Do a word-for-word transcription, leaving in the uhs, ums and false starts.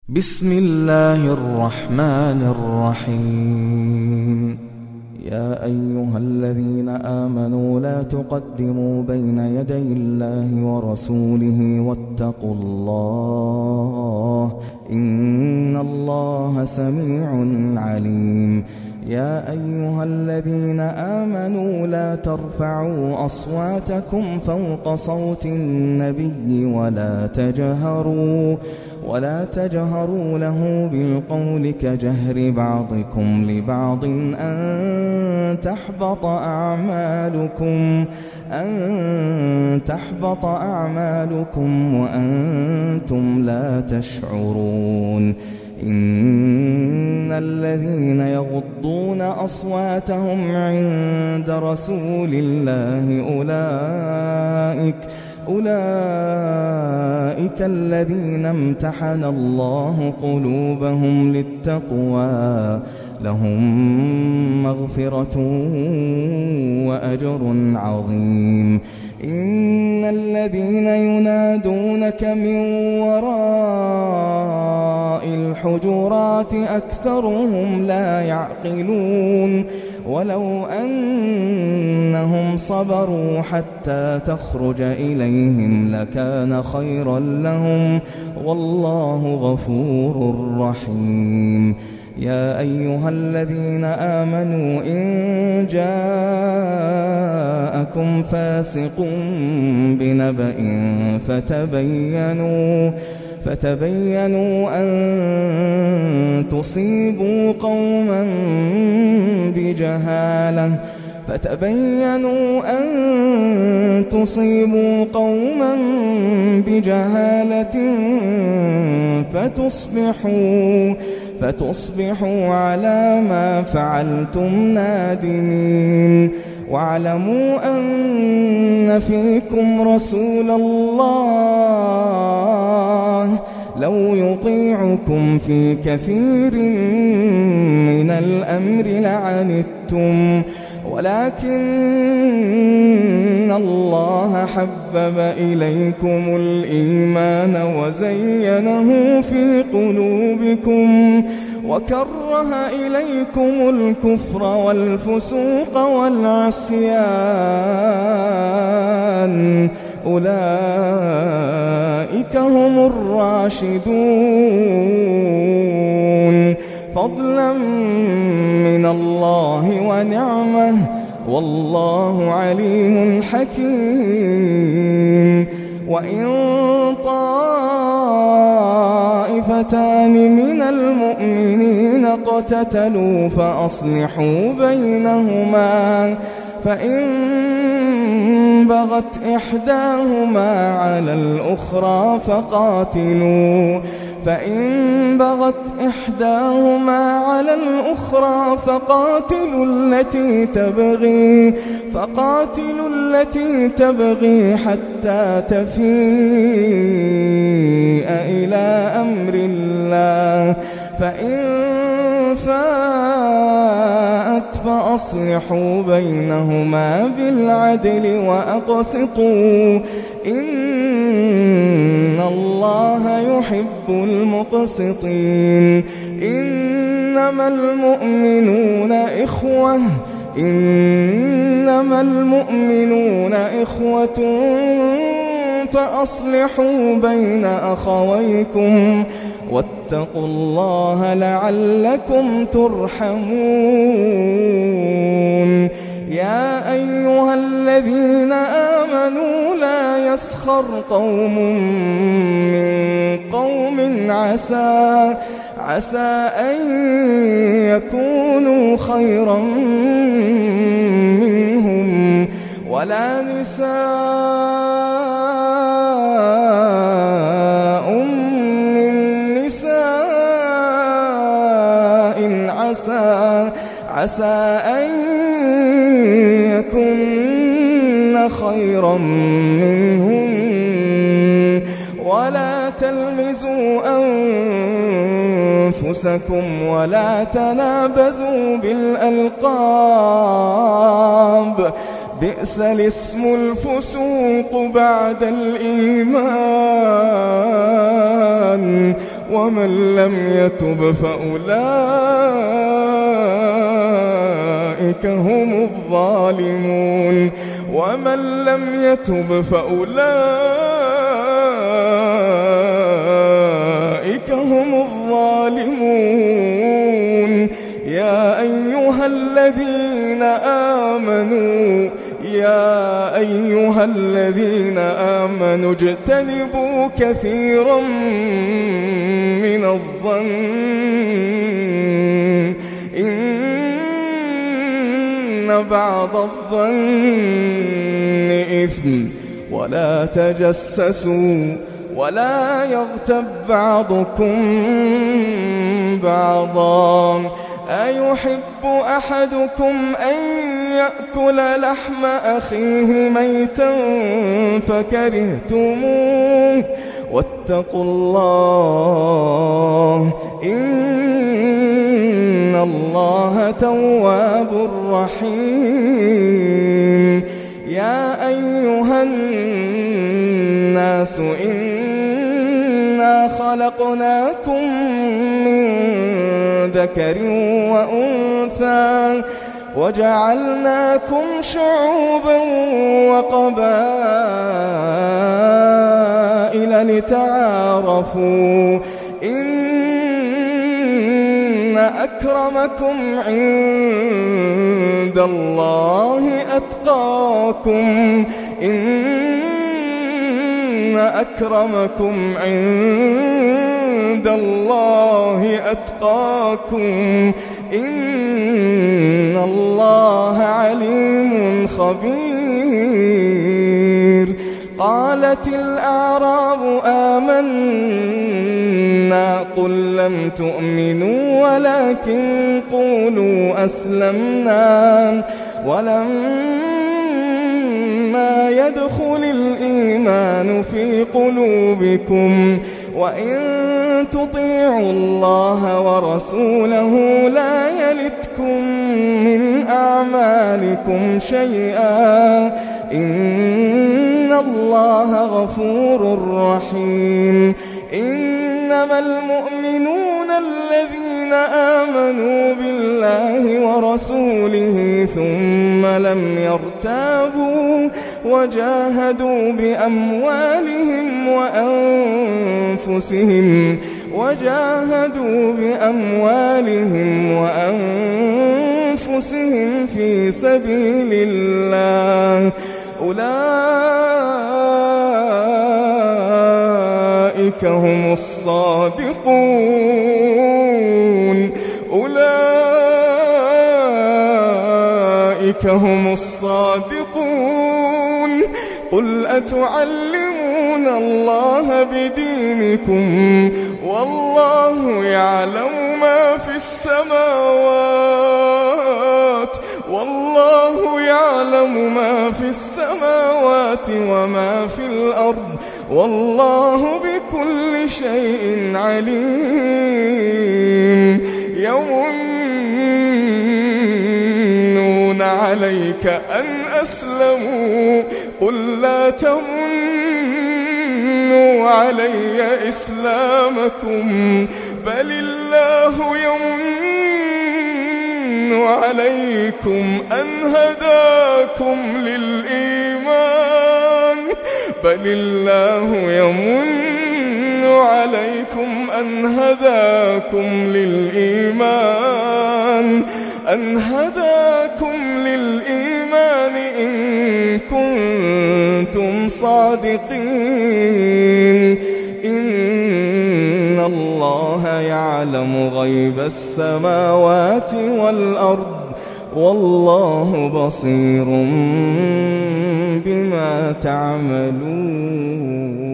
بسم الله الرحمن الرحيم. يا أيها الذين آمنوا لا تقدموا بين يدي الله ورسوله واتقوا الله إن الله سميع عليم. يا أيها الذين آمنوا لا ترفعوا أصواتكم فوق صوت النبي ولا تجهروا ولا تجهروا له بالقول كجهر بعضكم لبعض أن تحبط أعمالكم أن تحبط أعمالكم وأنتم لا تشعرون. إن الذين يغضون أصواتهم عند رسول الله أولئك أولئك الذين امتحن الله قلوبهم للتقوى لهم مغفرة وأجر عظيم. إن الذين ينادونك من وراء الحجرات أكثرهم لا يعقلون. ولو أنهم صبروا حتى تخرج إليهم لكان خيرا لهم والله غفور رحيم. يا أيها الذين آمنوا إن جاءكم فاسق بنبأ فتبينوا فتبينوا أن تصيبوا قوما بجهالة فتبينوا أن تصيبوا قوما بجهالة فتصبحوا فتصبحوا على ما فعلتم نادمين. واعلموا أن فيكم رسول الله لو يطيعكم في كثير من الأمر لعنتم ولكن الله حبب إليكم الإيمان وزينه في قلوبكم وكره إليكم الكفر والفسوق والعصيان أولئك هم الراشدون فضلا من الله ونعمه والله عليم حكيم. وإن طائفتان من المؤمنين اقتتلوا فأصلحوا بينهما فإن بغت إحداهما على الأخرى فقاتلوا فإن بغت إحداهما على الأخرى فقاتلوا التي تبغي فقاتلوا التي تبغي حتى تفيء إلى أمر الله فإن فاءت فأصلحوا بينهما بالعدل وأقسطوا إن الله يحب المقسطين. إنما المؤمنون إخوة إنما المؤمنون إخوة فأصلحوا بين أخويكم واتقوا الله لعلكم ترحمون. يا أيها الذين آمنوا لا يسخر قوم من قوم عسى عسى أن يكونوا خيرا منهم ولا نساء من نساء عسى عسى أن يكن خيرا منهم ولا تلمزوا أنفسكم ولا تنابزوا بالألقاب بئس الاسم الفسوق بعد الإيمان ومن لم يتب فأولئك هم الظالمون ومن لم يتب فأولئك هم الظالمون يا أيها الذين آمنوا يا أيها الذين آمنوا اجتنبوا كثيرا من الظن إن بعض الظن إثم ولا تجسسوا ولا يغتب بعضكم بعضا أيحب أحدكم أن يأكل لحم أخيه ميتا فكرهتموه واتقوا الله إن الله تواب رحيم يا أيها الناس إنا خلقناكم من ذكر وأنثى وجعلناكم شعوبا وقبائل لتعارفوا إن أكرمكم عند الله أتقاكم إن أكرمكم عند الله أتقاكم إن الله عليم خبير قالت الأعراب آمنا قل لم تؤمنوا ولكن قولوا أسلمنا ولما يدخل الإيمان في قلوبكم وإن تطيعوا الله ورسوله لا يلتكم من أعمالكم شيئا إن الله غفور رحيم إنما المؤمنون الذين آمنوا بالله ورسوله ثم لم يرتابوا وجاهدوا بأموالهم وأنفسهم وجاهدوا بأموالهم وأنفسهم في سبيل الله أولئك هم الصادقون أولئك هم الصادقون قل أتعلمون الله بدينكم والله يعلم ما في السماوات والله يعلم ما في السماوات وما في الأرض والله بكل شيء عليم يمنون عليك أن أسلموا قل لا تمنوا علي إسلامكم بل الله يمن عليكم أن هداكم للإيمان بل الله يمن عليكم أن هداكم للإيمان أن هداكم للإيمان إن كنتم صادقين إن الله يعلم غيب السماوات والأرض والله بصير بما تعملون.